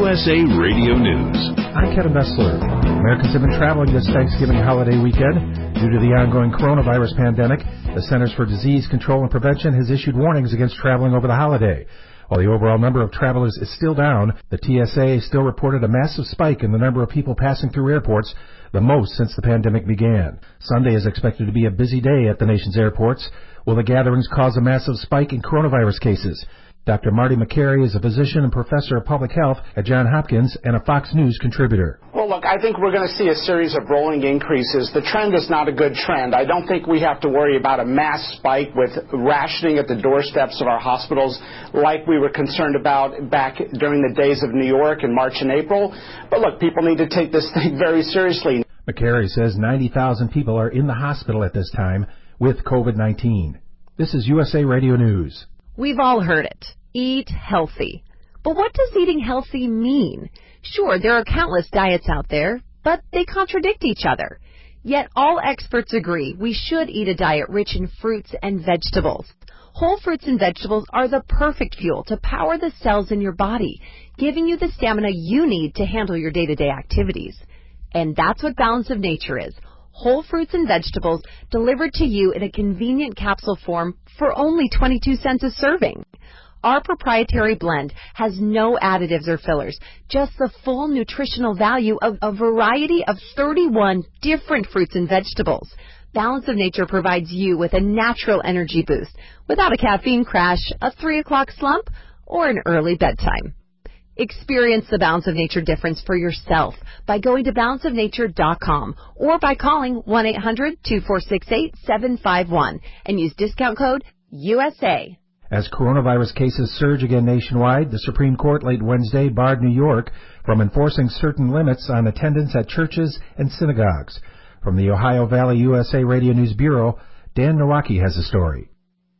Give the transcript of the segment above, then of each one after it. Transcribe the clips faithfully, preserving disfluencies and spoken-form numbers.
S A Radio News. I'm Kevin Bessler. Americans have been traveling this Thanksgiving holiday weekend. Due to the ongoing coronavirus pandemic, the Centers for Disease Control and Prevention has issued warnings against traveling over the holiday. While the overall number of travelers is still down, the T S A still reported a massive spike in the number of people passing through airports, the most since the pandemic began. Sunday is expected to be a busy day at the nation's airports. Will the gatherings cause a massive spike in coronavirus cases? Doctor Marty Makary is a physician and professor of public health at Johns Hopkins and a Fox News contributor. Well, look, I think we're going to see a series of rolling increases. The trend is not a good trend. I don't think we have to worry about a mass spike with rationing at the doorsteps of our hospitals like we were concerned about back during the days of New York in March and April. But look, people need to take this thing very seriously. Makary says ninety thousand people are in the hospital at this time with COVID nineteen. This is U S A Radio News. We've all heard it. Eat healthy. But what does eating healthy mean? Sure, there are countless diets out there, but they contradict each other. Yet all experts agree we should eat a diet rich in fruits and vegetables. Whole fruits and vegetables are the perfect fuel to power the cells in your body, giving you the stamina you need to handle your day-to-day activities. And that's what Balance of Nature is. Whole fruits and vegetables delivered to you in a convenient capsule form for only twenty-two cents a serving. Our proprietary blend has no additives or fillers, just the full nutritional value of a variety of thirty-one different fruits and vegetables. Balance of Nature provides you with a natural energy boost without a caffeine crash, a three o'clock slump, or an early bedtime. Experience the Balance of Nature difference for yourself by going to balance of nature dot com or by calling one eight hundred two four six eight seven five one and use discount code U S A. As coronavirus cases surge again nationwide, the Supreme Court late Wednesday barred New York from enforcing certain limits on attendance at churches and synagogues. From the Ohio Valley U S A Radio News Bureau, Dan Nowacki has a story.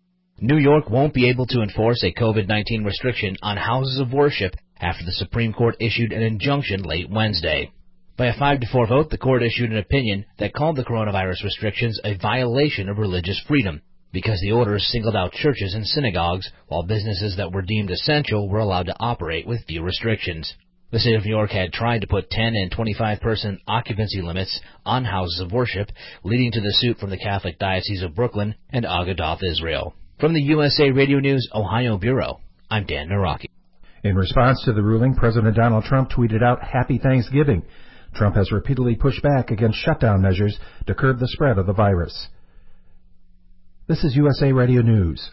New York won't be able to enforce a COVID nineteen restriction on houses of worship after the Supreme Court issued an injunction late Wednesday. By a five to four vote, the court issued an opinion that called the coronavirus restrictions a violation of religious freedom, because the orders singled out churches and synagogues, while businesses that were deemed essential were allowed to operate with few restrictions. The state of New York had tried to put ten and twenty-five person occupancy limits on houses of worship, leading to the suit from the Catholic Diocese of Brooklyn and Agadoth Israel. From the U S A Radio News Ohio Bureau, I'm Dan Nowacki. In response to the ruling, President Donald Trump tweeted out Happy Thanksgiving. Trump has repeatedly pushed back against shutdown measures to curb the spread of the virus. This is U S A Radio News.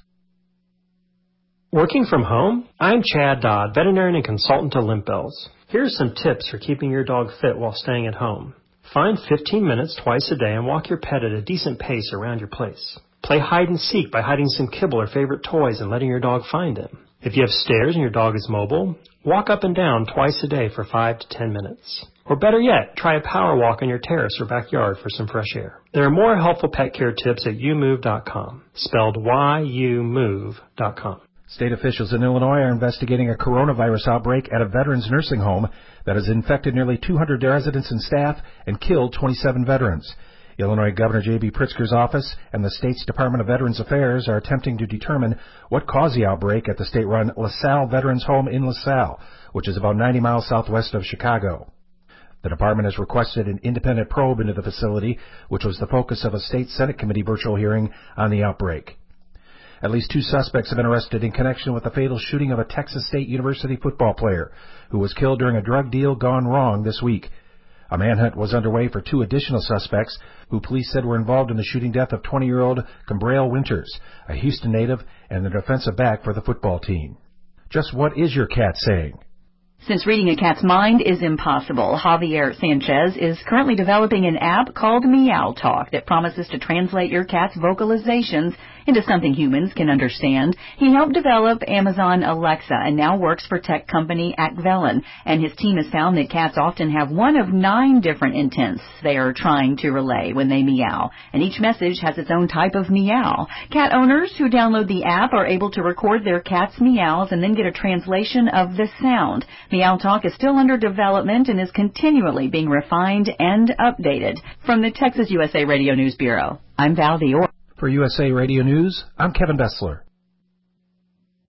Working from home? I'm Chad Dodd, veterinarian and consultant to Limp Bells. Here's some tips for keeping your dog fit while staying at home. Find fifteen minutes twice a day and walk your pet at a decent pace around your place. Play hide and seek by hiding some kibble or favorite toys and letting your dog find them. If you have stairs and your dog is mobile, walk up and down twice a day for five to ten minutes. Or better yet, try a power walk on your terrace or backyard for some fresh air. There are more helpful pet care tips at you move dot com, spelled Y U move dot com. State officials in Illinois are investigating a coronavirus outbreak at a veterans nursing home that has infected nearly two hundred residents and staff and killed twenty-seven veterans. Illinois Governor J B Pritzker's office and the state's Department of Veterans Affairs are attempting to determine what caused the outbreak at the state-run LaSalle Veterans Home in LaSalle, which is about ninety miles southwest of Chicago. The department has requested an independent probe into the facility, which was the focus of a state Senate committee virtual hearing on the outbreak. At least two suspects have been arrested in connection with the fatal shooting of a Texas State University football player who was killed during a drug deal gone wrong this week. A manhunt was underway for two additional suspects who police said were involved in the shooting death of twenty-year-old Cambrell Winters, a Houston native and the defensive back for the football team. Just what is your cat saying? Since reading a cat's mind is impossible, Javier Sanchez is currently developing an app called Meow Talk that promises to translate your cat's vocalizations into something humans can understand. He helped develop Amazon Alexa and now works for tech company Acvelen, and his team has found that cats often have one of nine different intents they are trying to relay when they meow, and each message has its own type of meow. Cat owners who download the app are able to record their cat's meows and then get a translation of the sound. Meow Talk is still under development and is continually being refined and updated. From the Texas U S A Radio News Bureau, I'm Val Dior. For U S A Radio News, I'm Kevin Bessler.